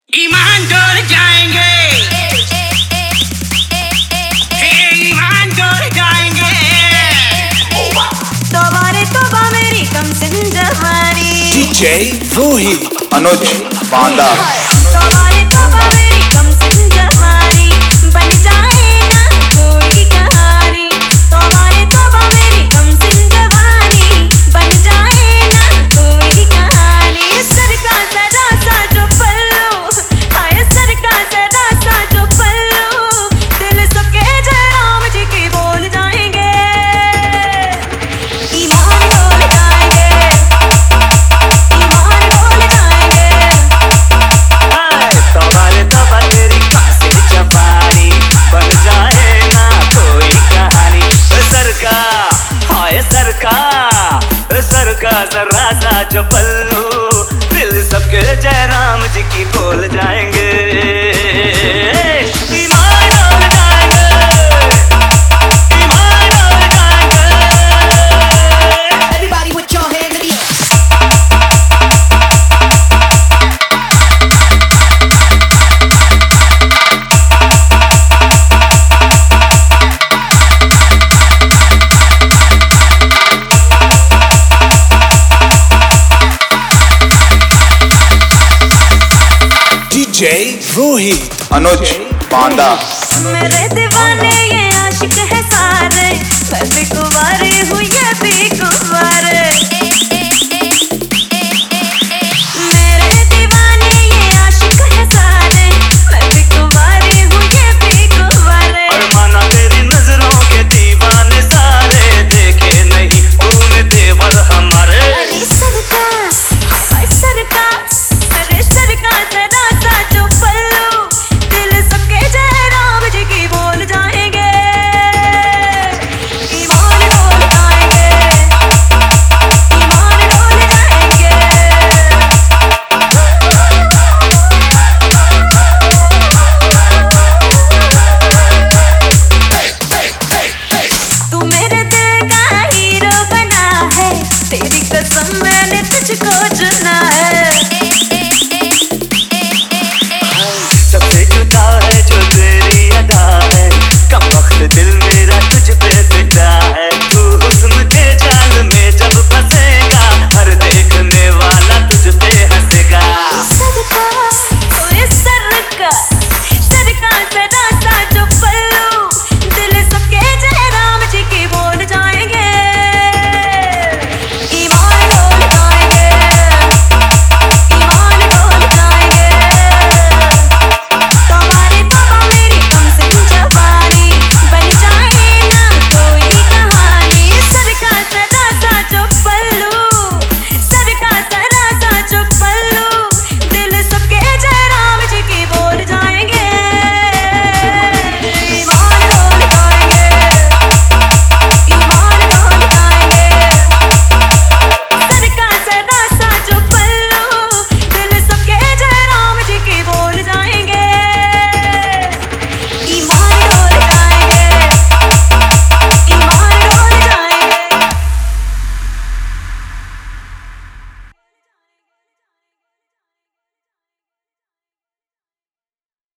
ईमान डोल जाएंगे, ईमान डोल जाएंगे। तोबा मेरी कम सिन जवानी। DJ रोहित अनुज बांदा। तोबा मेरी कम सिन जवानी, बन जाए ना कोई कहानी। तोबा मेरी कम सिन जवानी, बन जाए ना कोई कहानी। सर का जरा सा जो पल्लू, हाय सर का जरा सा जो पल्लू, दिल सबके जयराम जी की बोल जाएंगे। ईमान डोल जाएंगे, ईमान डोल जाएंगे। तोबा तेरी कासिर जवानी, बन जाए ना कोई कहानी। सर का जरा सा जो पल्लू, दिल सबके जयराम जी की बोल जाएंगे। ईमान डोल जाएंगे, ईमान डोल जाएंगे। Everybody put your hand in the air. DJ Rohit अनुज बांदा। मेरे दीवाने ये आशिक है सारे, मैं भी कुंवारी हूँ ये भी कुंवारे।